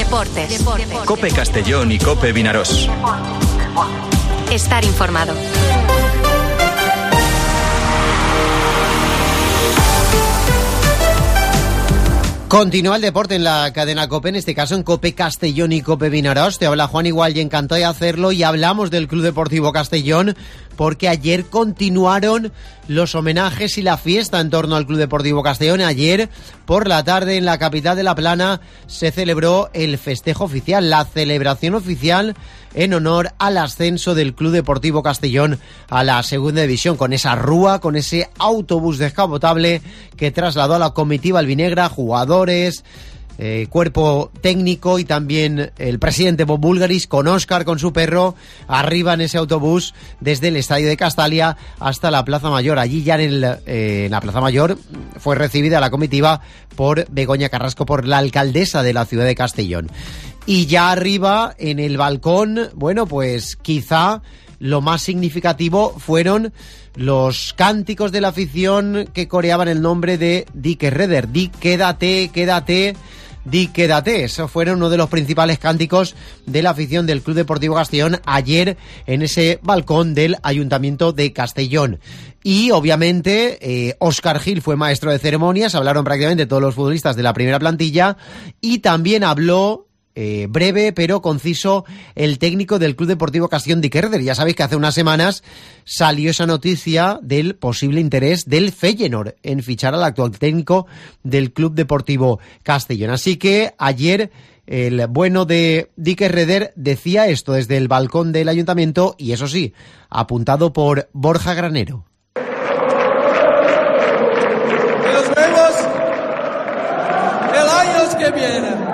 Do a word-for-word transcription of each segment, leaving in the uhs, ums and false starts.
Deportes. Deportes. COPE Castellón y COPE Vinarós. Estar informado. Continúa el deporte en la cadena COPE, en este caso en COPE Castellón y COPE Vinarós. Te habla Juan Igual y encantado de hacerlo, y hablamos del Club Deportivo Castellón porque ayer continuaron los homenajes y la fiesta en torno al Club Deportivo Castellón. Ayer por la tarde en la capital de La Plana se celebró el festejo oficial, la celebración oficial en honor al ascenso del Club Deportivo Castellón a la segunda división, con esa rúa, con ese autobús descapotable que trasladó a la comitiva albinegra, jugadores, Eh, cuerpo técnico y también el presidente Bob Bulgaris con Óscar, con su perro, arriba en ese autobús desde el estadio de Castalia hasta la Plaza Mayor. Allí ya en, el, eh, en la Plaza Mayor fue recibida la comitiva por Begoña Carrasco, por la alcaldesa de la ciudad de Castellón. Y ya arriba en el balcón, bueno, pues quizá lo más significativo fueron los cánticos de la afición que coreaban el nombre de Dick Redder. Dick, quédate, quédate, Dick, quédate. Eso fueron uno de los principales cánticos de la afición del Club Deportivo Castellón ayer en ese balcón del Ayuntamiento de Castellón. Y obviamente eh, Óscar Gil fue maestro de ceremonias, hablaron prácticamente todos los futbolistas de la primera plantilla, y también habló Eh, breve pero conciso el técnico del Club Deportivo Castellón, Dick Redder. Ya sabéis que hace unas semanas salió esa noticia del posible interés del Feyenoord en fichar al actual técnico del Club Deportivo Castellón. Así que ayer el bueno de Dick Redder decía esto desde el balcón del ayuntamiento, y eso sí, apuntado por Borja Granero. Y nos vemos el año que viene.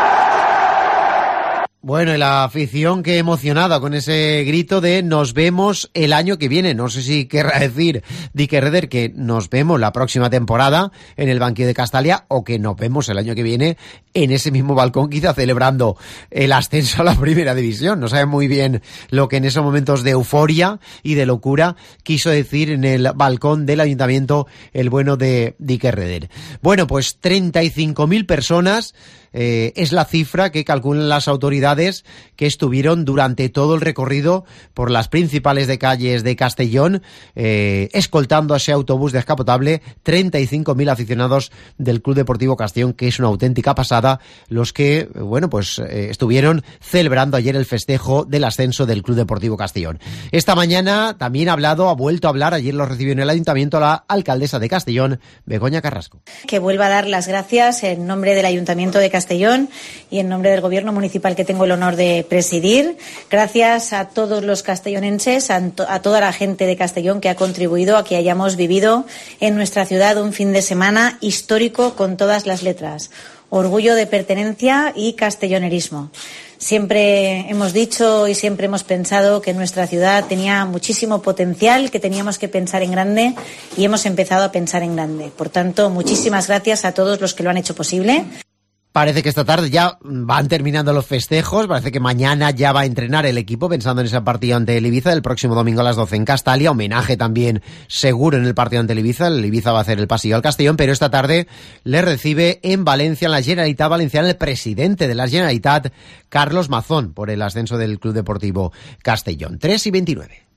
Bueno, y la afición que emocionada con ese grito de nos vemos el año que viene. No sé si querrá decir Dick Redder que nos vemos la próxima temporada en el banquillo de Castalia, o que nos vemos el año que viene en ese mismo balcón, quizá celebrando el ascenso a la primera división. No sabe muy bien lo que en esos momentos de euforia y de locura quiso decir en el balcón del ayuntamiento el bueno de Dick Redder. Bueno, pues treinta y cinco mil personas Eh, es la cifra que calculan las autoridades que estuvieron durante todo el recorrido por las principales de calles de Castellón, eh, escoltando a ese autobús descapotable. Treinta y cinco mil aficionados del Club Deportivo Castellón, que es una auténtica pasada, los que, bueno, pues eh, estuvieron celebrando ayer el festejo del ascenso del Club Deportivo Castellón. Esta mañana también ha hablado, ha vuelto a hablar, ayer lo recibió en el ayuntamiento la alcaldesa de Castellón, Begoña Carrasco. Que vuelva a dar las gracias en nombre del ayuntamiento de Castellón Castellón y en nombre del gobierno municipal que tengo el honor de presidir. Gracias a todos los castellonenses, a, to- a toda la gente de Castellón que ha contribuido a que hayamos vivido en nuestra ciudad un fin de semana histórico con todas las letras. Orgullo de pertenencia y castellonerismo. Siempre hemos dicho y siempre hemos pensado que nuestra ciudad tenía muchísimo potencial, que teníamos que pensar en grande, y hemos empezado a pensar en grande. Por tanto, muchísimas gracias a todos los que lo han hecho posible. Parece que esta tarde ya van terminando los festejos, parece que mañana ya va a entrenar el equipo pensando en ese partido ante el Ibiza del próximo domingo a las doce en Castalia, homenaje también seguro en el partido ante el Ibiza, el Ibiza va a hacer el pasillo al Castellón, pero esta tarde le recibe en Valencia, en la Generalitat Valenciana, el presidente de la Generalitat, Carlos Mazón, por el ascenso del Club Deportivo Castellón. tres y veintinueve.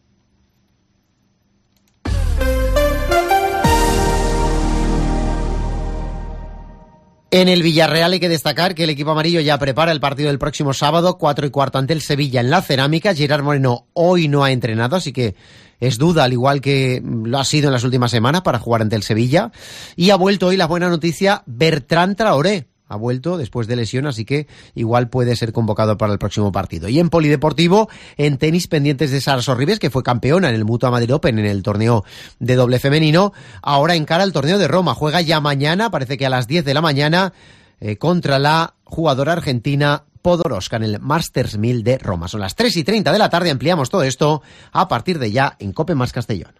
En el Villarreal hay que destacar que el equipo amarillo ya prepara el partido del próximo sábado, cuatro y cuarto ante el Sevilla en la Cerámica. Gerard Moreno hoy no ha entrenado, así que es duda, al igual que lo ha sido en las últimas semanas, para jugar ante el Sevilla. Y ha vuelto hoy la buena noticia, Bertrand Traoré. Ha vuelto después de lesión, así que igual puede ser convocado para el próximo partido. Y en polideportivo, en tenis, pendientes de Sara Sorribes, que fue campeona en el Mutua Madrid Open en el torneo de doble femenino. Ahora encara el torneo de Roma. Juega ya mañana, parece que a las diez de la mañana, eh, contra la jugadora argentina Podoroska en el Masters mil de Roma. Son las tres y treinta de la tarde. Ampliamos todo esto a partir de ya en COPE Más Castellón.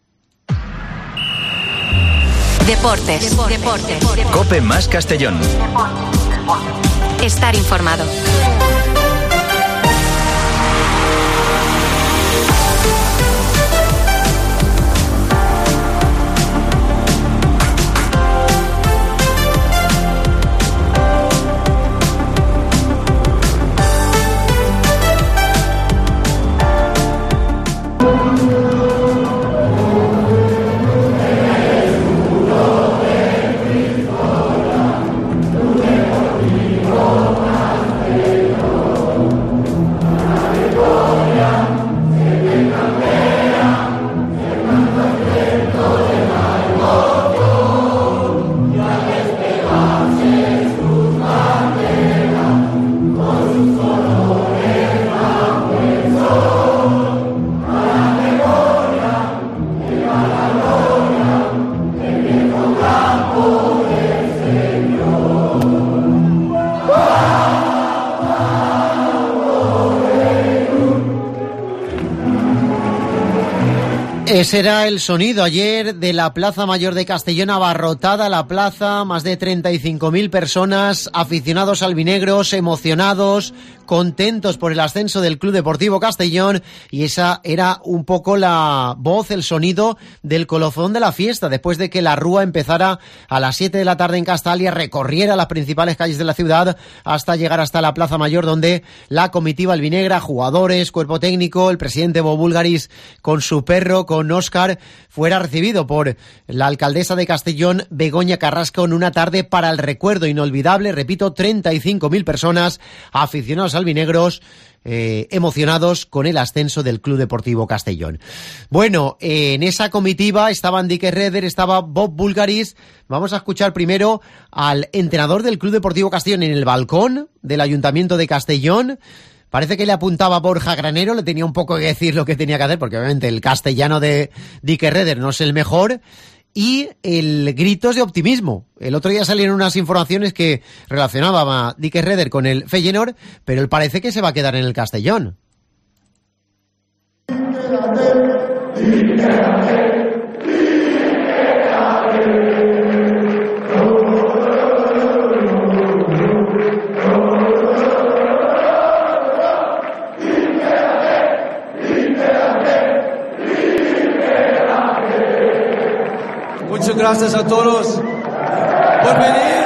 Deportes. Deportes. Deportes. COPE Más Castellón. Estar informado. Ese era el sonido ayer de la Plaza Mayor de Castellón, abarrotada la plaza, más de treinta y cinco mil personas, aficionados albinegros, emocionados, contentos por el ascenso del Club Deportivo Castellón, y esa era un poco la voz, el sonido del colofón de la fiesta, después de que la Rúa empezara a las siete de la tarde en Castalia, recorriera las principales calles de la ciudad hasta llegar hasta la Plaza Mayor, donde la comitiva albinegra, jugadores, cuerpo técnico, el presidente Bob Bulgaris con su perro, con Óscar, fuera recibido por la alcaldesa de Castellón, Begoña Carrasco, en una tarde para el recuerdo inolvidable. Repito, treinta y cinco mil personas, aficionados albinegros, eh, emocionados con el ascenso del Club Deportivo Castellón. Bueno, eh, en esa comitiva estaban Dick Redder, estaba Bob Bulgaris. Vamos a escuchar primero al entrenador del Club Deportivo Castellón en el balcón del Ayuntamiento de Castellón. Parece que le apuntaba a Borja Granero, le tenía un poco que decir lo que tenía que hacer, porque obviamente el castellano de Dick Redder no es el mejor, y el gritos de optimismo. El otro día salieron unas informaciones que relacionaban a Dick Redder con el Feyenoord, pero él parece que se va a quedar en el Castellón. Muchas gracias a todos por venir.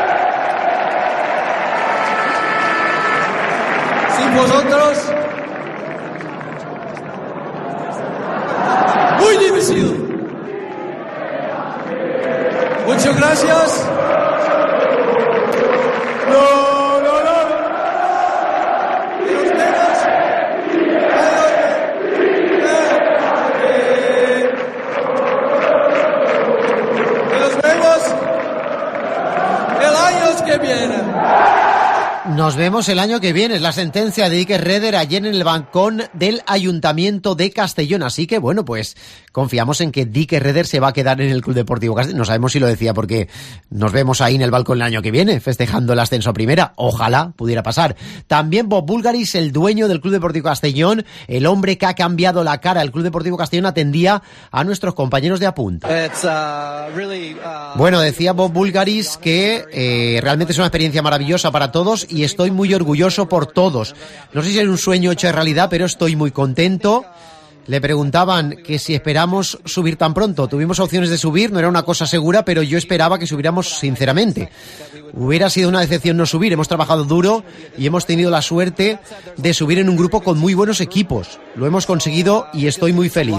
Sin vosotros, muy difícil. Muchas gracias. No, no, no. Y nos vemos. Que viene. Nos vemos el año que viene, es la sentencia de Dick Redder ayer en el balcón del Ayuntamiento de Castellón, así que bueno, pues confiamos en que Dick Redder se va a quedar en el Club Deportivo Castellón. No sabemos si lo decía porque nos vemos ahí en el balcón el año que viene, festejando el ascenso a primera, ojalá pudiera pasar. También Bob Bulgaris, el dueño del Club Deportivo Castellón, el hombre que ha cambiado la cara del Club Deportivo Castellón, atendía a nuestros compañeros de Apunt. Uh, really, uh... Bueno, decía Bob Bulgaris que eh, realmente es una experiencia maravillosa para todos y estoy muy orgulloso por todos. No sé si es un sueño hecho de realidad, pero estoy muy contento. Le preguntaban que si esperamos subir tan pronto. Tuvimos opciones de subir, no era una cosa segura, pero yo esperaba que subiéramos sinceramente. Hubiera sido una decepción no subir. Hemos trabajado duro y hemos tenido la suerte de subir en un grupo con muy buenos equipos. Lo hemos conseguido y estoy muy feliz.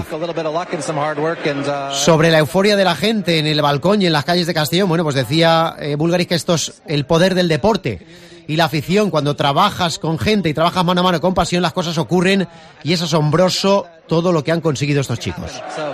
Sobre la euforia de la gente en el balcón y en las calles de Castellón, bueno, pues decía eh, Bulgaris que esto es el poder del deporte y la afición. Cuando trabajas con gente y trabajas mano a mano con pasión, las cosas ocurren y es asombroso todo lo que han conseguido estos chicos.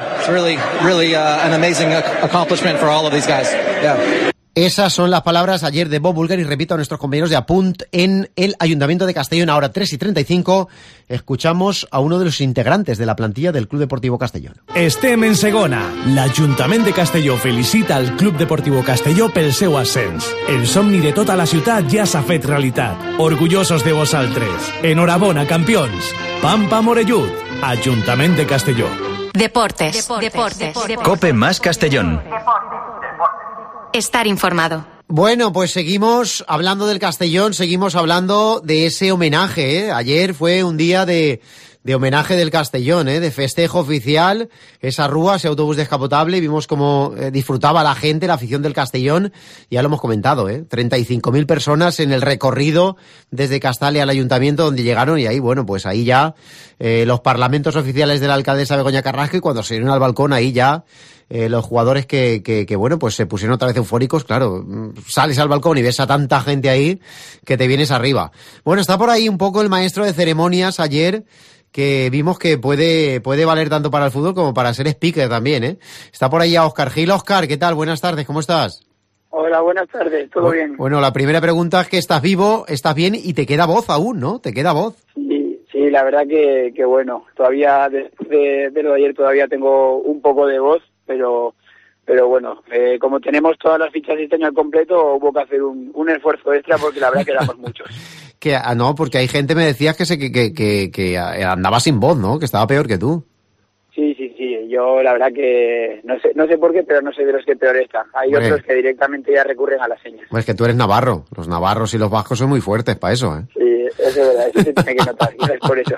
Esas son las palabras ayer de Bob Bulgaris, repito, a nuestros compañeros de Apunt en el Ayuntamiento de Castellón. Ahora tres y treinta y cinco, escuchamos a uno de los integrantes de la plantilla del Club Deportivo Castellón. Estem en segona. L'Ajuntament de Castelló felicita al Club Deportivo Castelló pel seu ascens. El somni de tota la ciutat ja s'ha fet realitat. Orgullosos de vosaltres. Enhorabona, campions. Pam, pam, orellut. Ajuntament de Castelló. Deportes. Deportes. Deportes. Deportes. Cope más Castellón. Estar informado. Bueno, pues seguimos hablando del Castellón, seguimos hablando de ese homenaje, ¿eh? Ayer fue un día de, de homenaje del Castellón, ¿eh? De festejo oficial, esa rúa, ese autobús descapotable, vimos cómo eh, disfrutaba la gente, la afición del Castellón, ya lo hemos comentado, ¿eh? treinta y cinco mil personas en el recorrido desde Castalia al Ayuntamiento donde llegaron y ahí, bueno, pues ahí ya eh, los parlamentos oficiales de la alcaldesa Begoña Carrasco y cuando se dieron al balcón ahí ya Eh, los jugadores que, que, que, bueno, pues se pusieron otra vez eufóricos, claro, sales al balcón y ves a tanta gente ahí que te vienes arriba. Bueno, está por ahí un poco el maestro de ceremonias ayer, que vimos que puede, puede valer tanto para el fútbol como para ser speaker también, ¿eh? Está por ahí ya Óscar Gil. Óscar, ¿qué tal? Buenas tardes, ¿cómo estás? Hola, buenas tardes, ¿todo bueno, bien? Bueno, la primera pregunta es que estás vivo, estás bien y te queda voz aún, ¿no? Te queda voz. Sí, sí, la verdad que, que bueno, todavía, después de, de lo de ayer todavía tengo un poco de voz, pero pero bueno, eh, como tenemos todas las fichas de este año al completo, hubo que hacer un, un esfuerzo extra porque la verdad que éramos muchos. Que ah, no, porque hay gente, me decías que, se, que, que, que, que andaba sin voz, ¿no? Que estaba peor que tú. Sí, sí, sí, Eh, yo la verdad que no sé no sé por qué, pero no soy de los que peor están. Hay Hombre. otros que directamente ya recurren a las señas. Pues que tú eres navarro. Los navarros y los vascos son muy fuertes para eso, ¿eh? Sí, eso es verdad, eso se tiene que notar, y no es por eso.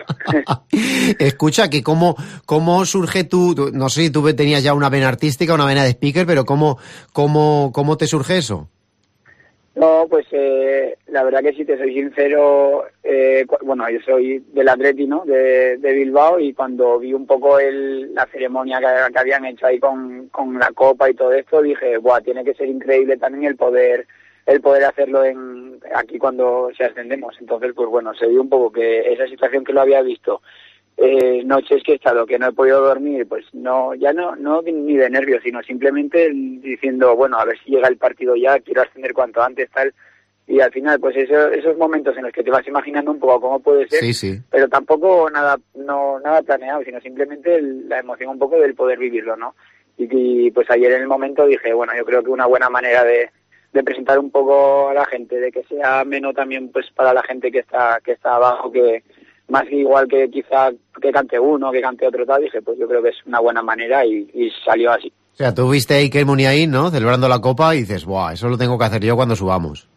Escucha, que cómo, cómo surge tu, tu- no sé si tú tenías ya una vena artística, una vena de speaker, pero cómo, cómo, cómo te surge eso. No, pues eh, la verdad que si te soy sincero, eh, cu- bueno, yo soy del Atleti, ¿no? De, de Bilbao, y cuando vi un poco el, la ceremonia que, que habían hecho ahí con, con la copa y todo esto, dije, buah, tiene que ser increíble también el poder el poder hacerlo en aquí cuando se ascendemos. Entonces, pues bueno, se vio un poco que esa situación que lo había visto, eh, noches que he estado, que no he podido dormir, pues no, ya no, no ni de nervios, sino simplemente diciendo, bueno, a ver si llega el partido ya, quiero ascender cuanto antes, tal, y al final, pues eso, esos momentos en los que te vas imaginando un poco cómo puede ser, Sí, sí. pero tampoco nada, no, nada planeado, sino simplemente el- la emoción un poco del poder vivirlo, ¿no? Y, y pues ayer en el momento dije, bueno, yo creo que una buena manera de, de presentar un poco a la gente, de que sea ameno también pues para la gente que está, que está abajo, que más que igual que quizá que cante uno, que cante otro tal, dije, pues yo creo que es una buena manera y, y salió así. O sea, tú viste a Iker Muniain, ¿no? Celebrando la copa y dices, buah, eso lo tengo que hacer yo cuando subamos.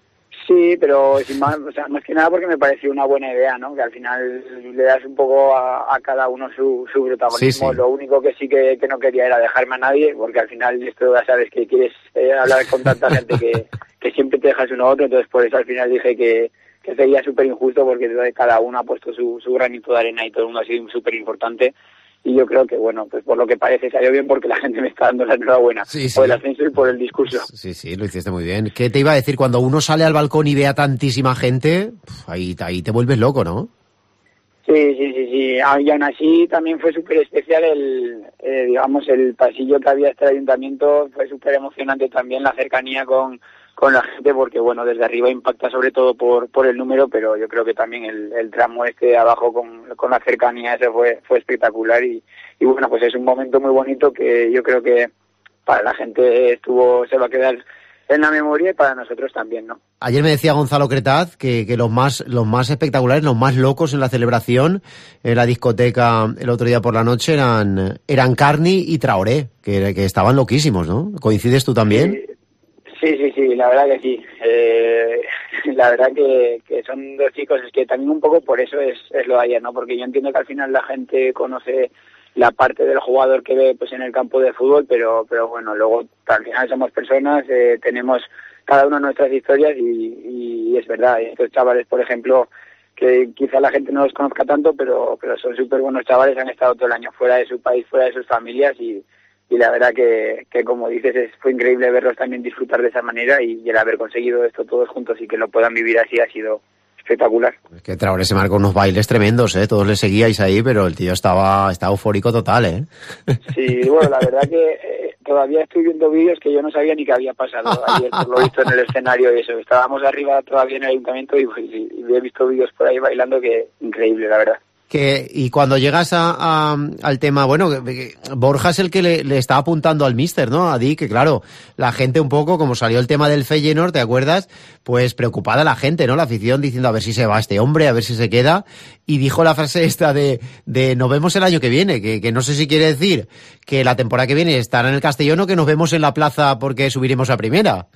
Sí, pero sin más, o sea, más que nada porque me pareció una buena idea, ¿no? Que al final le das un poco a, a cada uno su, su protagonismo. Sí, sí. Lo único que sí que, que no quería era dejarme a nadie, porque al final esto ya sabes que quieres eh, hablar con tanta gente que, que siempre te dejas uno a otro, entonces por eso al final dije que, que sería súper injusto porque cada uno ha puesto su, su granito de arena y todo el mundo ha sido súper importante. Y yo creo que, bueno, pues por lo que parece salió bien porque la gente me está dando la enhorabuena Sí, sí. por el ascenso y por el discurso. Sí, sí, lo hiciste muy bien. ¿Qué te iba a decir? Cuando uno sale al balcón y ve a tantísima gente, pf, ahí, ahí te vuelves loco, ¿no? Sí, sí, sí, sí. Ah, y aún así también fue súper especial el, eh, digamos, el pasillo que había hasta el ayuntamiento. Fue súper emocionante también la cercanía con, con la gente, porque bueno, desde arriba impacta sobre todo por, por el número, pero yo creo que también el, el tramo este de abajo con, con la cercanía ese fue, fue espectacular y, y bueno, pues es un momento muy bonito que yo creo que para la gente estuvo, se va a quedar en la memoria y para nosotros también, ¿no? Ayer me decía Gonzalo Cretaz que, que los más los más espectaculares, los más locos en la celebración en la discoteca el otro día por la noche eran eran Carni y Traoré, que, que estaban loquísimos, ¿no? ¿Coincides tú también? Sí, sí, sí, la verdad que sí. Eh, la verdad que, que son dos chicos, es que también un poco por eso es, es lo de ayer, ¿no? Porque yo entiendo que al final la gente conoce la parte del jugador que ve pues en el campo de fútbol, pero pero bueno, luego al final somos personas, eh, tenemos cada uno nuestras historias y, y es verdad, estos chavales, por ejemplo, que quizá la gente no los conozca tanto, pero pero son súper buenos chavales, han estado todo el año fuera de su país, fuera de sus familias y, y la verdad que, que como dices, es, fue increíble verlos también disfrutar de esa manera y, y el haber conseguido esto todos juntos y que lo puedan vivir así ha sido espectacular. Es que Traoré se marcó unos bailes tremendos, ¿eh? Todos le seguíais ahí, pero el tío estaba, estaba eufórico total, ¿eh? Sí, bueno, la verdad que eh, todavía estoy viendo vídeos que yo no sabía ni que había pasado ayer, por lo visto en el escenario y eso. Estábamos arriba todavía en el ayuntamiento y, y, y he visto vídeos por ahí bailando que increíble, la verdad. Que, y cuando llegas a, a, al tema, bueno, que, que Borja es el que le, le está apuntando al míster, ¿no? A Dick, que claro, la gente un poco, como salió el tema del Feyenoord, ¿te acuerdas? Pues preocupada la gente, ¿no? La afición diciendo a ver si se va este hombre, a ver si se queda. Y dijo la frase esta de, de nos vemos el año que viene, que, que no sé si quiere decir que la temporada que viene estará en el Castellón o que nos vemos en la plaza porque subiremos a primera.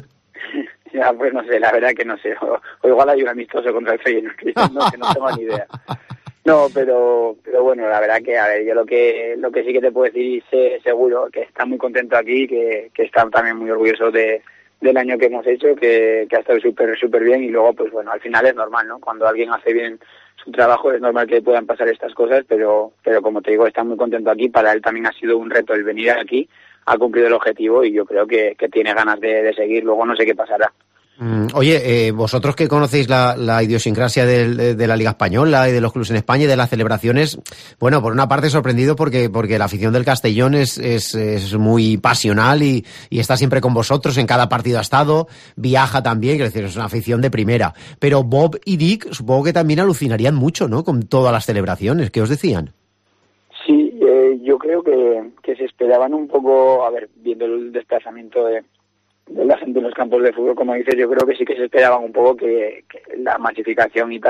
Ya, pues no sé, la verdad que no sé. O, o igual hay un amistoso contra el Feyenoord, que no, que no tengo ni idea. No, pero pero bueno, la verdad que, a ver, yo lo que lo que sí que te puedo decir y sé seguro que está muy contento aquí, que, que está también muy orgulloso de del año que hemos hecho, que, que ha estado súper súper bien y luego, pues bueno, al final es normal, ¿no? Cuando alguien hace bien su trabajo es normal que puedan pasar estas cosas, pero pero como te digo, está muy contento aquí. Para él también ha sido un reto el venir aquí, ha cumplido el objetivo y yo creo que, que tiene ganas de, de seguir. Luego no sé qué pasará. Oye, eh, vosotros que conocéis la, la idiosincrasia de, de, de la Liga Española y de los clubes en España y de las celebraciones, bueno, por una parte sorprendido porque porque la afición del Castellón es, es, es muy pasional y, y está siempre con vosotros, en cada partido ha estado, viaja también, quiero decir, es una afición de primera. Pero Bob y Dick supongo que también alucinarían mucho, ¿no?, con todas las celebraciones. ¿Qué os decían? Sí, eh, yo creo que, que se esperaban un poco, a ver, viendo el desplazamiento de de la gente en los campos de fútbol, como dices, yo creo que sí que se esperaban un poco que, que la masificación y tal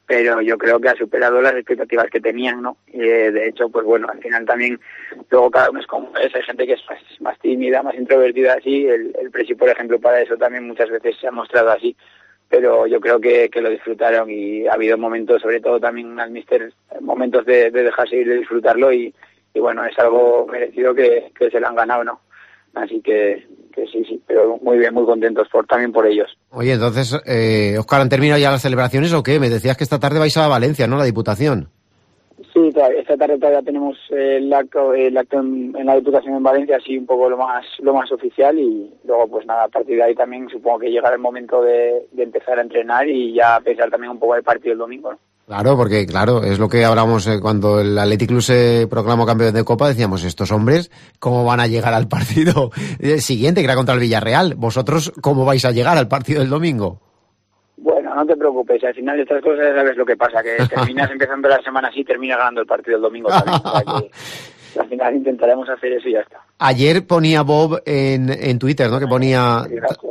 pero yo creo que ha superado las expectativas que tenían, ¿no? Y eh, de hecho, pues bueno, al final también, luego cada uno es como es, hay gente que es más, más tímida, más introvertida así, el, el Presi, por ejemplo, para eso también muchas veces se ha mostrado así, pero yo creo que, que lo disfrutaron y ha habido momentos, sobre todo también al míster, momentos de, de dejarse ir, de disfrutarlo y, y bueno, es algo merecido que, que se lo han ganado, ¿no? Así que, que sí, sí, pero muy bien, muy contentos por también por ellos. Oye, entonces, eh, Óscar, ¿han terminado ya las celebraciones o qué? Me decías que esta tarde vais a Valencia, ¿no? La Diputación. Sí, esta tarde todavía tenemos el acto, el acto en, en la Diputación en Valencia, así un poco lo más lo más oficial y luego pues nada, a partir de ahí también supongo que llegará el momento de, de empezar a entrenar y ya pensar también un poco el partido el domingo, ¿no? Claro, porque claro, es lo que hablamos eh, cuando el Athletic Club se proclamó campeón de Copa, decíamos, estos hombres, ¿cómo van a llegar al partido siguiente, que era contra el Villarreal? ¿Vosotros cómo vais a llegar al partido del domingo? Bueno, no te preocupes, al final de estas cosas ya sabes lo que pasa, que terminas empezando la semana así y terminas ganando el partido del domingo también, o sea que al final intentaremos hacer eso y ya está. Ayer ponía Bob en, en Twitter, ¿no? Que ponía...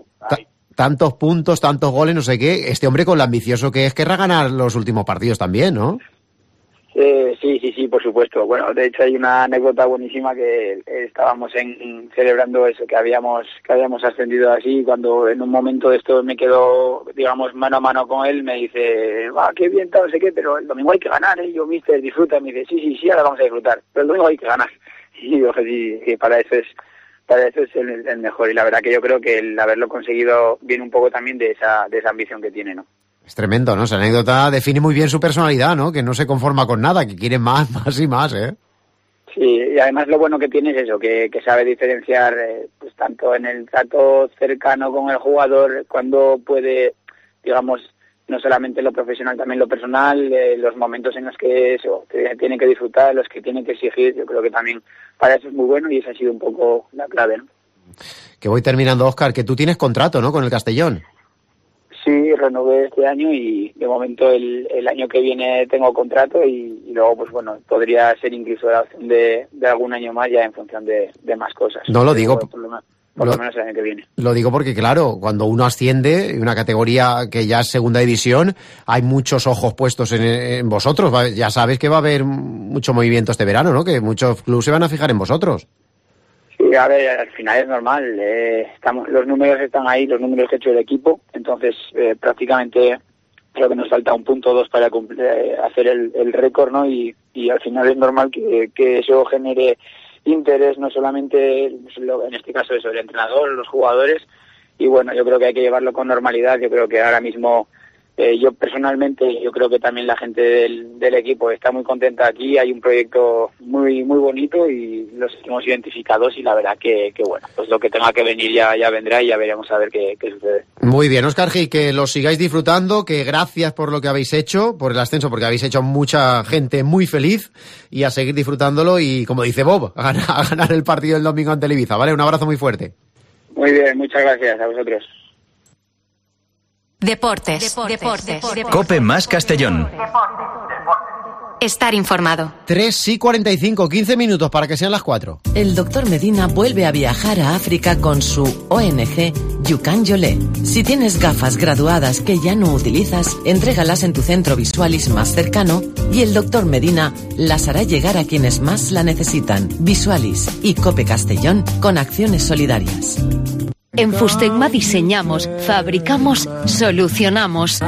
Tantos puntos, tantos goles, no sé qué. Este hombre, con lo ambicioso que es, querrá ganar los últimos partidos también, ¿no? Eh, sí, sí, sí, por supuesto. Bueno, de hecho hay una anécdota buenísima que estábamos en, celebrando eso, que habíamos que habíamos ascendido así. Cuando en un momento de esto me quedo, digamos, mano a mano con él, me dice, va, qué bien, tal, no sé qué, pero el domingo hay que ganar, ¿eh? Yo, mister, disfruta. Me dice, sí, sí, sí, ahora vamos a disfrutar, pero el domingo hay que ganar. Y yo, sí, que para eso es... Para eso es el, el mejor y la verdad que yo creo que el haberlo conseguido viene un poco también de esa de esa ambición que tiene, ¿no? Es tremendo, ¿no? Esa anécdota define muy bien su personalidad, ¿no? Que no se conforma con nada, que quiere más, más y más, ¿eh? Sí, y además lo bueno que tiene es eso, que, que sabe diferenciar eh, pues tanto en el trato cercano con el jugador, cuando puede, digamos, no solamente lo profesional, también lo personal, eh, los momentos en los que eso, que tiene que disfrutar, los que tiene que exigir, yo creo que también para eso es muy bueno y esa ha sido un poco la clave, ¿no? Que voy terminando, Óscar, que tú tienes contrato, ¿no?, con el Castellón. Sí, renové este año y de momento el, el año que viene tengo contrato y, y luego, pues bueno, podría ser incluso la opción de, de algún año más ya en función de, de más cosas. No lo digo... Por lo, por lo, lo menos el año que viene. Lo digo porque, claro, cuando uno asciende en una categoría que ya es segunda división, hay muchos ojos puestos en, en vosotros. Ya sabes que va a haber mucho movimiento este verano, ¿no? Que muchos clubes se van a fijar en vosotros. Sí, a ver, al final es normal. Eh, estamos, los números están ahí, los números que ha hecho el equipo. Entonces, eh, prácticamente creo que nos falta un punto o dos para cumplir, eh, hacer el, el récord, ¿no? Y, y al final es normal que, que eso genere interés, no solamente en este caso eso, el entrenador, los jugadores, y bueno, yo creo que hay que llevarlo con normalidad. Yo creo que ahora mismo eh, yo personalmente, yo creo que también la gente del, del equipo está muy contenta aquí, hay un proyecto muy muy bonito y los hemos identificados y la verdad que, que bueno, pues lo que tenga que venir ya, ya vendrá y ya veremos a ver qué, qué sucede. Muy bien, Óscar Gil, que lo sigáis disfrutando, que gracias por lo que habéis hecho, por el ascenso, porque habéis hecho mucha gente muy feliz y a seguir disfrutándolo y, como dice Bob, a ganar, a ganar el partido del domingo ante el Ibiza, ¿vale? Un abrazo muy fuerte. Muy bien, muchas gracias a vosotros. Deportes, deportes, deportes, deportes. Cope más Castellón. Estar informado. tres y cuarenta y cinco, quince minutos para que sean las cuatro. El doctor Medina vuelve a viajar a África con su O N G Yukan Yolé. Si tienes gafas graduadas que ya no utilizas, entrégalas en tu centro Visualis más cercano y el doctor Medina las hará llegar a quienes más la necesitan. Visualis y Cope Castellón con acciones solidarias. En Fustegma diseñamos, fabricamos, solucionamos.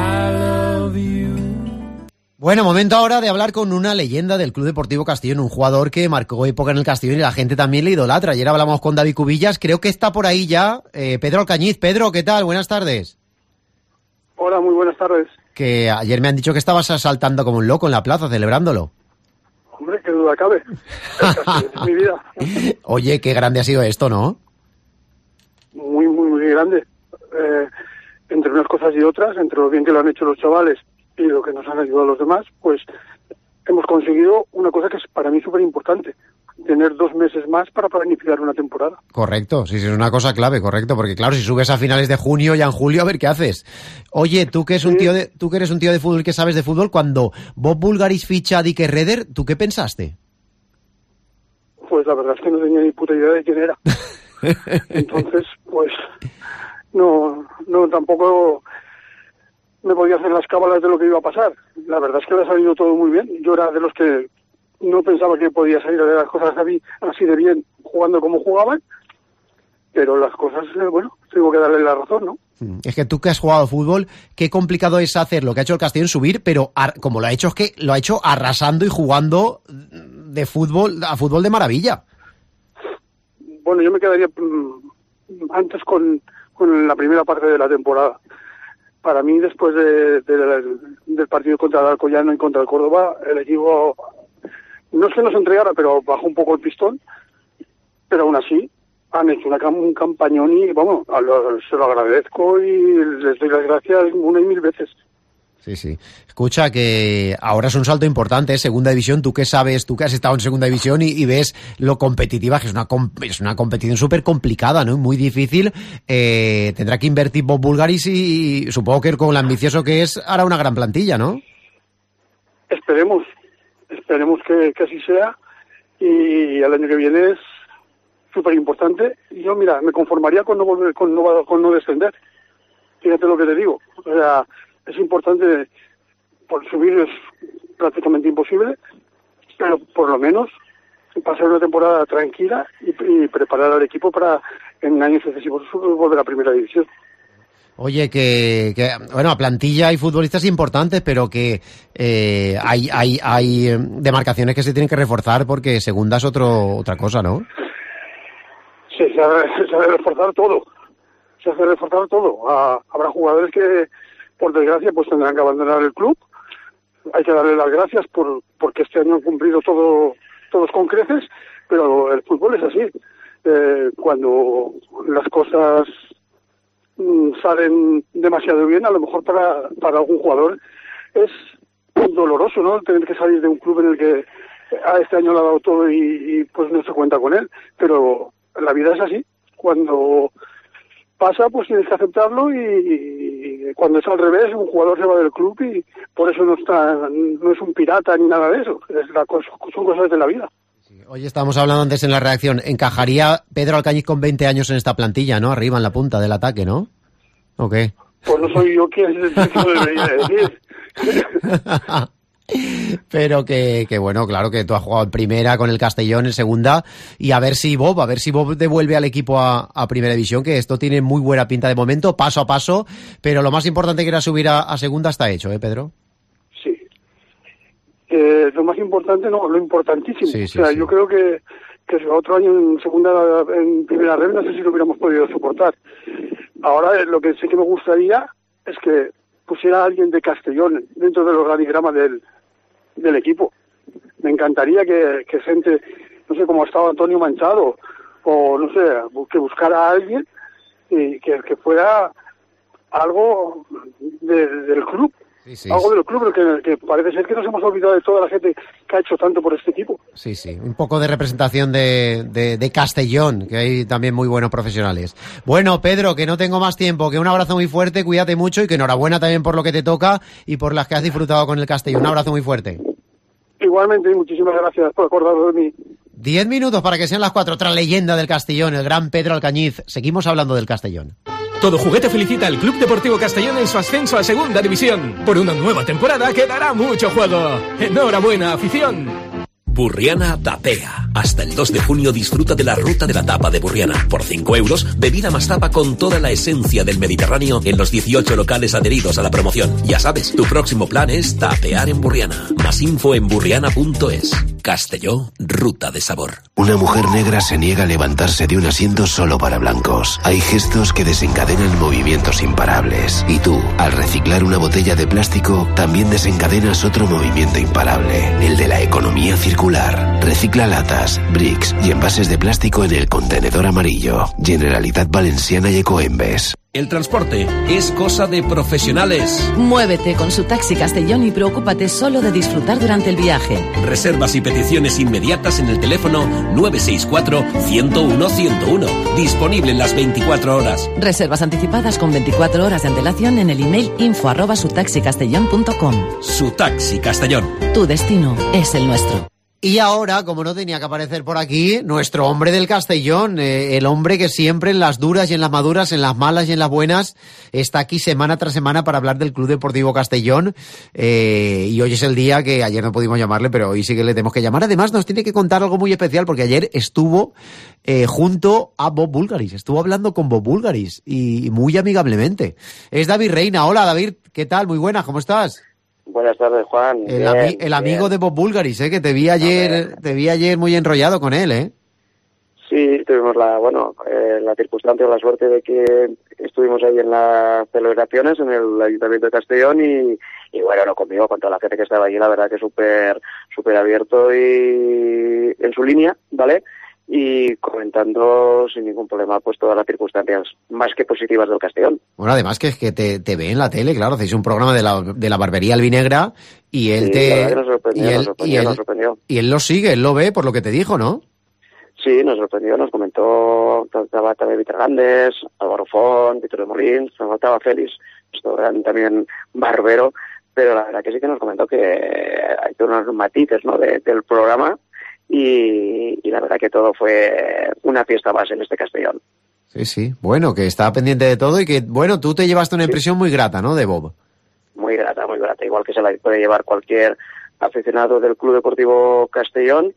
Bueno, momento ahora de hablar con una leyenda del Club Deportivo Castellón, un jugador que marcó época en el Castellón y la gente también le idolatra. Ayer hablamos con David Cubillas, creo que está por ahí ya eh, Pedro Alcañiz. Pedro, ¿qué tal? Buenas tardes. Hola, muy buenas tardes. Que ayer me han dicho que estabas saltando como un loco en la plaza, celebrándolo. Hombre, qué duda cabe. Es mi vida. Oye, qué grande ha sido esto, ¿no? Muy, muy, muy grande. Eh, entre unas cosas y otras, entre lo bien que lo han hecho los chavales y lo que nos han ayudado los demás, pues hemos conseguido una cosa que es para mí súper importante, tener dos meses más para planificar una temporada. Correcto, sí, sí, es una cosa clave, correcto, porque claro, si subes a finales de junio, ya en julio, a ver qué haces. Oye, tú que, es un sí. tío de, tú que eres un tío de fútbol, que sabes de fútbol, cuando Bob Bulgaris ficha a Dick Redder, ¿tú qué pensaste? Pues la verdad es que no tenía ni puta idea de quién era. Entonces, pues, no, no, tampoco... me podía hacer las cábalas de lo que iba a pasar. La verdad es que le ha salido todo muy bien. Yo era de los que no pensaba que podía salir de las cosas así, así de bien jugando como jugaban, pero las cosas, bueno, tengo que darle la razón, ¿no? Es que tú que has jugado fútbol, qué complicado es hacer lo que ha hecho el Castellón, subir, pero como lo ha hecho, es que lo ha hecho arrasando y jugando de fútbol a fútbol de maravilla. Bueno, yo me quedaría antes con, con la primera parte de la temporada. Para mí, después de, de, del partido contra el Alcoyano y contra el Córdoba, el equipo no es que nos entregara, pero bajó un poco el pistón, pero aún así han hecho una, un campañón y, vamos, a lo, se lo agradezco y les doy las gracias una y mil veces. Sí, sí. Escucha, que ahora es un salto importante, ¿eh? Segunda división, tú que sabes, tú que has estado en segunda división y, y ves lo competitiva, que es una, es una competición súper complicada, ¿no? Muy difícil. Eh, tendrá que invertir Bob Bulgaris y, y supongo que con lo ambicioso que es, hará una gran plantilla, ¿no? Esperemos, esperemos que, que así sea y el año que viene es súper importante. Yo, mira, me conformaría con no volver, con no, con no descender. Fíjate lo que te digo. O sea, es importante, por subir es prácticamente imposible, pero por lo menos pasar una temporada tranquila y, y preparar al equipo para en años sucesivos volver a primera división. Oye, que, que bueno, a plantilla y futbolistas importantes, pero que eh, hay, hay, hay demarcaciones que se tienen que reforzar porque segunda es otro, otra cosa, ¿no? Sí, se ha, se ha de reforzar todo. Se hace reforzar todo. Ah, habrá jugadores que, por desgracia, pues tendrán que abandonar el club. Hay que darle las gracias por porque este año han cumplido todo todos con creces, pero el fútbol es así. Eh, cuando las cosas mm, salen demasiado bien, a lo mejor para, para algún jugador es doloroso, ¿no? Tener que salir de un club en el que a este año le ha dado todo y, y pues no se cuenta con él. Pero la vida es así. Cuando pasa, pues tienes que aceptarlo y, y cuando es al revés, un jugador se va del club y por eso no está, no es un pirata ni nada de eso. Es la cosa, son cosas de la vida. Sí. Hoy estábamos hablando antes en la redacción, encajaría Pedro Alcañiz con veinte años en esta plantilla, ¿no? Arriba en la punta del ataque, ¿no? ¿O qué? Pues no soy yo quien lo debería decir. Pero que, que bueno, claro que tú has jugado en primera con el Castellón, en segunda, y a ver si Bob, a ver si Bob devuelve al equipo a, a primera división, que esto tiene muy buena pinta de momento, paso a paso, pero lo más importante que era subir a, a segunda está hecho, ¿eh, Pedro? Sí. Eh, lo más importante, no, lo importantísimo. Sí, sí, o sea, sí. yo creo que, que otro año en segunda, en primera red, no sé si lo hubiéramos podido soportar. Ahora, lo que sí que me gustaría es que pusiera a alguien de Castellón dentro del organigrama del del equipo. Me encantaría que, que gente, no sé, como ha estado Antonio Manchado, o no sé, que buscara a alguien y que, que fuera algo de, del club. Sí, sí, algo sí. del club, que, que parece ser que nos hemos olvidado de toda la gente que ha hecho tanto por este equipo. Sí, sí, un poco de representación de, de, de Castellón, que hay también muy buenos profesionales. Bueno, Pedro, que no tengo más tiempo, que un abrazo muy fuerte, cuídate mucho y que enhorabuena también por lo que te toca y por las que has disfrutado con el Castellón. Un abrazo muy fuerte. Igualmente, muchísimas gracias por acordaros de mí. Diez minutos para que sean las cuatro. Otra leyenda del Castellón, el gran Pedro Alcañiz. Seguimos hablando del Castellón. Todo Juguete felicita al Club Deportivo Castellón en su ascenso a Segunda División. Por una nueva temporada que dará mucho juego. ¡Enhorabuena, afición! Burriana Tapea. Hasta el dos de junio disfruta de la ruta de la tapa de Burriana. Por cinco euros, bebida más tapa con toda la esencia del Mediterráneo en los dieciocho locales adheridos a la promoción. Ya sabes, tu próximo plan es tapear en Burriana. Más info en burriana punto es. Castelló, ruta de sabor. Una mujer negra se niega a levantarse de un asiento solo para blancos. Hay gestos que desencadenan movimientos imparables. Y tú, al reciclar una botella de plástico, también desencadenas otro movimiento imparable, el de la economía circular. Recicla latas, bricks y envases de plástico en el contenedor amarillo. Generalitat Valenciana y Ecoembes. El transporte es cosa de profesionales. Muévete con su Taxi Castellón y preocúpate solo de disfrutar durante el viaje. Reservas y peticiones inmediatas en el teléfono nueve seis cuatro, ciento uno, ciento uno. Disponible en las veinticuatro horas. Reservas anticipadas con veinticuatro horas de antelación en el email info arroba sutaxicastellón punto com. Su Taxi Castellón. Tu destino es el nuestro. Y ahora, como no tenía que aparecer por aquí, nuestro hombre del Castellón, eh, el hombre que siempre en las duras y en las maduras, en las malas y en las buenas, está aquí semana tras semana para hablar del Club Deportivo Castellón. Eh, y hoy es el día que ayer no pudimos llamarle, pero hoy sí que le tenemos que llamar. Además, nos tiene que contar algo muy especial, porque ayer estuvo eh, junto a Bob Bulgaris, estuvo hablando con Bob Bulgaris y, y muy amigablemente. Es David Reina. Hola, David, ¿qué tal? Muy buenas, ¿cómo estás? Buenas tardes, Juan. El, bien, ami- el amigo bien. de Bob Bulgaris, ¿eh? Que te vi ayer, te vi ayer muy enrollado con él, ¿eh? Sí, tuvimos la, bueno, eh, la circunstancia o la suerte de que estuvimos ahí en las celebraciones en el Ayuntamiento de Castellón y, y bueno, no conmigo, con toda la gente que estaba allí, la verdad que súper, súper abierto y en su línea, ¿vale? Y comentando sin ningún problema pues todas las circunstancias más que positivas del Castellón. Bueno, además que es que te, te ve en la tele, claro, hacéis un programa de la, de la barbería Albinegra y él Sí, te... la verdad que nos sorprendió, y él, nos sorprendió, y él- nos sorprendió. y él lo sigue, él lo ve por lo que te dijo, ¿no? Sí, nos sorprendió, nos comentó, estaba también Víctor Hernández, Álvaro Font, Víctor de Molins, nos faltaba Félix, esto eran también barbero, pero la verdad que sí que nos comentó que hay unos matices, ¿no?, de- del programa y, y la verdad que todo fue una fiesta más en este Castellón. Sí, sí. Bueno, que está pendiente de todo y que, bueno, tú te llevaste una impresión muy grata, ¿no?, de Bob. Muy grata, muy grata, igual que se la puede llevar cualquier aficionado del Club Deportivo Castellón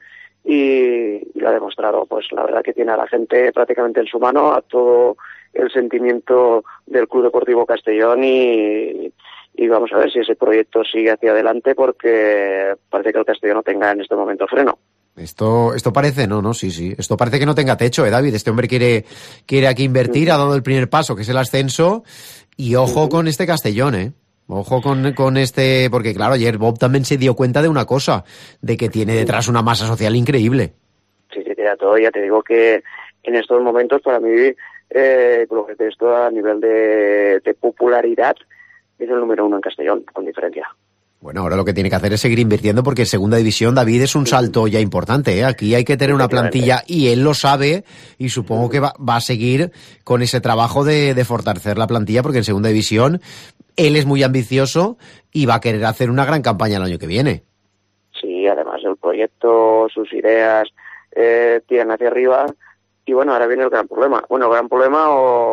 y, y lo ha demostrado, pues la verdad que tiene a la gente prácticamente en su mano, a todo el sentimiento del Club Deportivo Castellón y, y vamos a ver si ese proyecto sigue hacia adelante porque parece que el Castellón no tenga en este momento freno. Esto, esto parece, no, no, sí, sí. Esto parece que no tenga techo, ¿eh, David? Este hombre quiere, quiere aquí invertir, ha dado el primer paso, que es el ascenso, y ojo con este Castellón, ¿eh? Ojo con, con este, porque claro, ayer Bob también se dio cuenta de una cosa, de que tiene detrás una masa social increíble. Sí, sí, tira todo. Ya te digo que en estos momentos, para mí, eh, lo que esto a nivel de, de popularidad es el número uno en Castellón, con diferencia. Bueno, ahora lo que tiene que hacer es seguir invirtiendo porque en segunda división, David, es un salto ya importante, ¿eh? Aquí hay que tener una plantilla y él lo sabe y supongo que va, va a seguir con ese trabajo de, de fortalecer la plantilla porque en segunda división él es muy ambicioso y va a querer hacer una gran campaña el año que viene. Sí, además el proyecto, sus ideas eh, tiran hacia arriba y bueno, ahora viene el gran problema. Bueno, el gran problema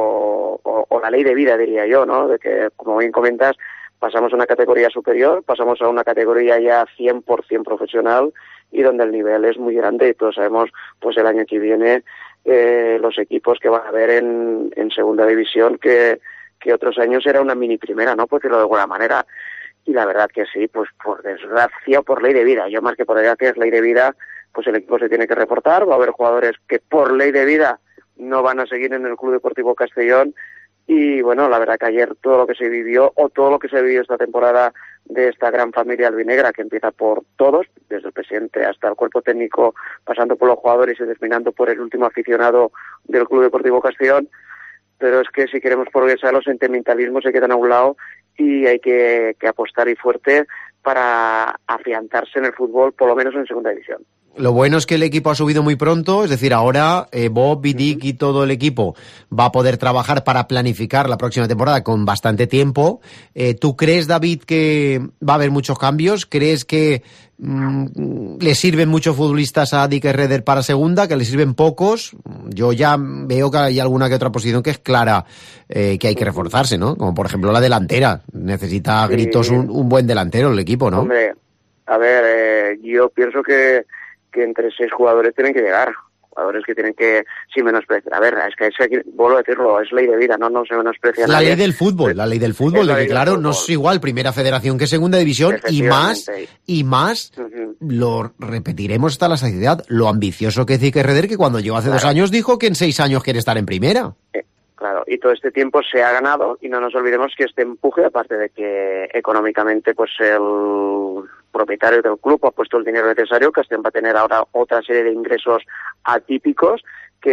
o, o, o la ley de vida, diría yo, ¿no? De que, como bien comentas, pasamos a una categoría superior, pasamos a una categoría ya cien por ciento profesional y donde el nivel es muy grande y todos sabemos, pues el año que viene, eh, los equipos que van a haber en, en segunda división, que, que otros años era una mini primera, ¿no? Por decirlo de alguna manera. Y la verdad que sí, pues por desgracia o por ley de vida. Yo más que por desgracia es ley de vida, pues el equipo se tiene que reportar, va a haber jugadores que por ley de vida no van a seguir en el Club Deportivo Castellón. Y bueno, la verdad que ayer todo lo que se vivió, o todo lo que se vivió esta temporada de esta gran familia albinegra, que empieza por todos, desde el presidente hasta el cuerpo técnico, pasando por los jugadores y terminando por el último aficionado del Club Deportivo Castellón, pero es que si queremos progresar los sentimentalismos se quedan a un lado y hay que, que apostar y fuerte para afianzarse en el fútbol, por lo menos en segunda división. Lo bueno es que el equipo ha subido muy pronto, es decir, ahora eh, Bob, Vidic y todo el equipo va a poder trabajar para planificar la próxima temporada con bastante tiempo. Eh, ¿Tú crees, David, que va a haber muchos cambios? ¿Crees que mmm, le sirven muchos futbolistas a Dick Herreder para segunda, que le sirven pocos? Yo ya veo que hay alguna que otra posición que es clara eh, que hay que reforzarse, ¿no? Como por ejemplo la delantera. Necesita a gritos Sí. un, un buen delantero el equipo, ¿no? Hombre, a ver, eh, yo pienso que que entre seis jugadores tienen que llegar, jugadores que tienen que, sin menospreciar, a ver, es que, es que vuelvo a decirlo, es ley de vida, no, no se menosprecia a La nadie. ley del fútbol, la ley del fútbol, Es la de que ley del claro, fútbol. no es igual primera federación que segunda división y más, Efectivamente. y más, Ujú. lo repetiremos hasta la saciedad, lo ambicioso que es Dick Herreder, que cuando llegó hace Claro. dos años dijo que en seis años quiere estar en primera. Eh, Claro, y todo este tiempo se ha ganado y no nos olvidemos que este empuje, aparte de que económicamente pues el propietario del club ha puesto el dinero necesario, Castellón va a tener ahora otra serie de ingresos atípicos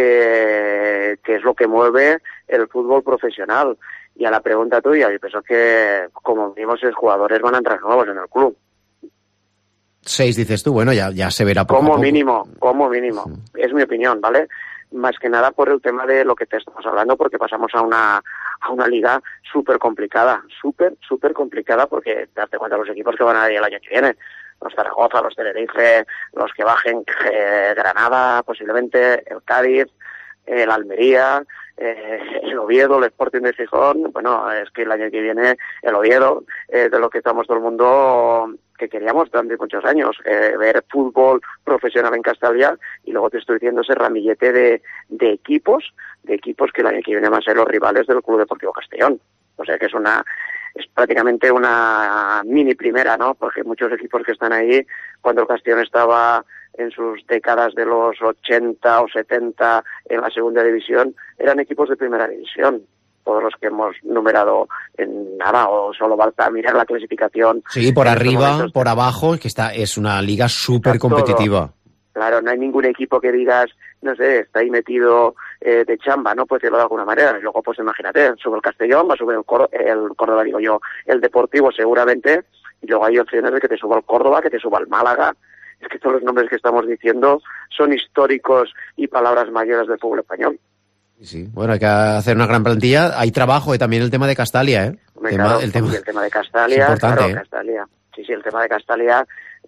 que, que es lo que mueve el fútbol profesional. Y a la pregunta tuya, yo pienso que como vimos, los jugadores van a entrar nuevos en el club. Seis, dices tú, bueno, ya, ya se verá poco a Como poco. mínimo, como mínimo. Es mi opinión, ¿vale? Más que nada por el tema de lo que te estamos hablando, porque pasamos a una a una liga súper complicada, súper, súper complicada, porque date cuenta de los equipos que van a ir el año que viene. los Zaragoza, los Tenerife, los que bajen eh, Granada, posiblemente el Cádiz, el Almería, eh, el Oviedo, el Sporting de Gijón. Bueno, es que el año que viene el Oviedo, eh, de lo que estamos todo el mundo que queríamos durante muchos años, eh, ver fútbol profesional en Castalia, y luego te estoy diciendo ese ramillete de, de equipos, de equipos que el año que viene van a ser los rivales del Club Deportivo Castellón. O sea que es una es prácticamente una mini primera, ¿no? Porque muchos equipos que están ahí, cuando el Castellón estaba en sus décadas de los ochenta o setenta en la segunda división, eran equipos de primera división. Todos los que hemos numerado en nada, o solo basta mirar la clasificación. Sí, por arriba, por abajo, que está es una liga súper competitiva. Claro, no hay ningún equipo que digas, no sé, está ahí metido eh, de chamba, ¿no? Pues decirlo de alguna manera. Y luego, pues imagínate, sube el Castellón, va a subir el, Cor el Córdoba, digo yo, el Deportivo seguramente, y luego hay opciones de que te suba el Córdoba, que te suba el Málaga. Es que todos los nombres que estamos diciendo son históricos y palabras mayores del fútbol español. Sí, bueno, hay que hacer una gran plantilla. Hay trabajo y también el tema de Castalia, ¿eh? Hombre, tema, claro, el, tema, el tema de Castalia, es claro, ¿eh? Castalia. Sí, sí, el tema de Castalia.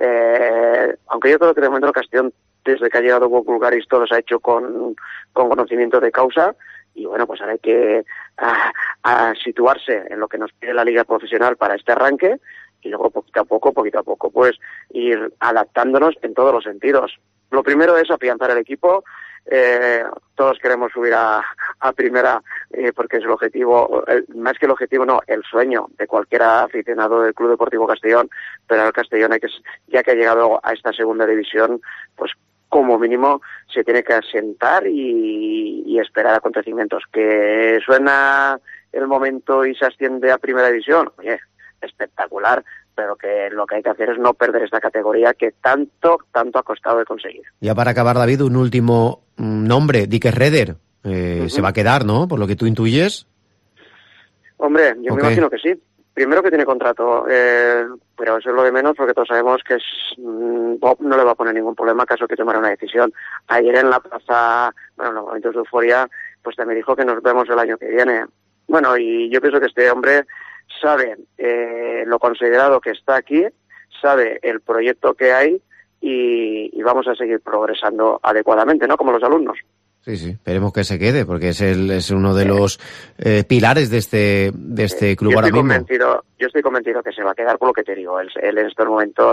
Eh, aunque yo creo que de momento el Castellón, desde que ha llegado Hugo Bulgaris, todo se ha hecho con, con conocimiento de causa. Y bueno, pues ahora hay que a, a situarse en lo que nos pide la liga profesional para este arranque, y luego poquito a poco, poquito a poco, pues ir adaptándonos en todos los sentidos. Lo primero es afianzar el equipo. Eh, todos queremos subir a, a primera, eh, porque es el objetivo, el, más que el objetivo, no, el sueño de cualquier aficionado del Club Deportivo Castellón. Pero el Castellón, hay que, ya que ha llegado a esta segunda división, pues como mínimo se tiene que asentar y, y esperar acontecimientos. Que suena el momento y se asciende a primera división, oye, espectacular, pero que lo que hay que hacer es no perder esta categoría que tanto, tanto ha costado de conseguir. Ya para acabar, David, un último nombre, Dick Reder, eh, uh-huh. se va a quedar, ¿no? Por lo que tú intuyes. Hombre, yo okay. me imagino que sí. Primero que tiene contrato, eh, pero eso es lo de menos, porque todos sabemos que es, mmm, Bob no le va a poner ningún problema caso que tomara una decisión. Ayer en la plaza, bueno, en los momentos de euforia, pues también dijo que nos vemos el año que viene. Bueno, y yo pienso que este hombre sabe eh, lo considerado que está aquí, sabe el proyecto que hay, y, y vamos a seguir progresando adecuadamente, ¿no? Como los alumnos. Sí, sí, esperemos que se quede, porque es el es uno de los eh, pilares de este de este club yo ahora estoy mismo. Convencido, yo estoy convencido que se va a quedar, por lo que te digo. Él, él en estos momentos,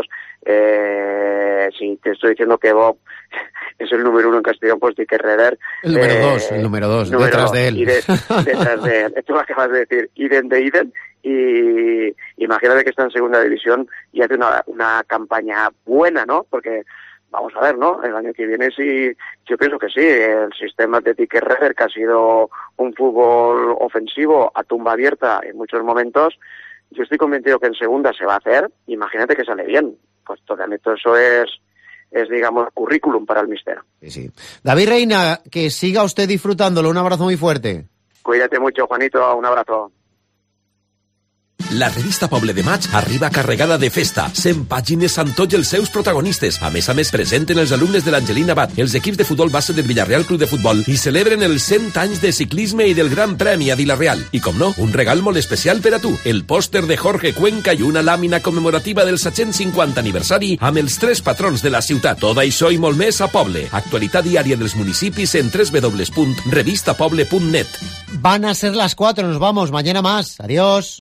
eh, si te estoy diciendo que Bob es el número uno en Castellón, pues Dick Reder. El número eh, dos, el número dos, número detrás de él. Y de, detrás de él. Esto lo acabas de decir, Iden de Iden. Y imagínate que está en segunda división y hace una, una campaña buena, ¿no? Porque vamos a ver, ¿no? El año que viene sí, yo pienso que sí. El sistema de Dick Reder, que ha sido un fútbol ofensivo a tumba abierta en muchos momentos, yo estoy convencido que en segunda se va a hacer. Imagínate que sale bien. Pues totalmente todo eso es, es digamos, currículum para el míster. Sí, sí. David Reina, que siga usted disfrutándolo. Un abrazo muy fuerte. Cuídate mucho, Juanito. Un abrazo. La revista Poble de Maig arriba carregada de festa. cent pàgines amb tots els seus protagonistes. A més a més, presenten els alumnes de l'Angelina Abad, els equips de futbol base del Villarreal Club de Futbol, i celebren els cent anys de ciclisme i del Gran Premi a Vila-real. I com no, un regal molt especial per a tu, el pòster de Jorge Cuenca i una làmina commemorativa del set-cents cinquanta aniversari amb els tres patrons de la ciutat. Tot això i molt més a Poble. Actualitat diària dels municipis en doble u doble u doble u punt revista poble punt net. Van a ser las cuatro, nos vamos, mañana más. Adiós.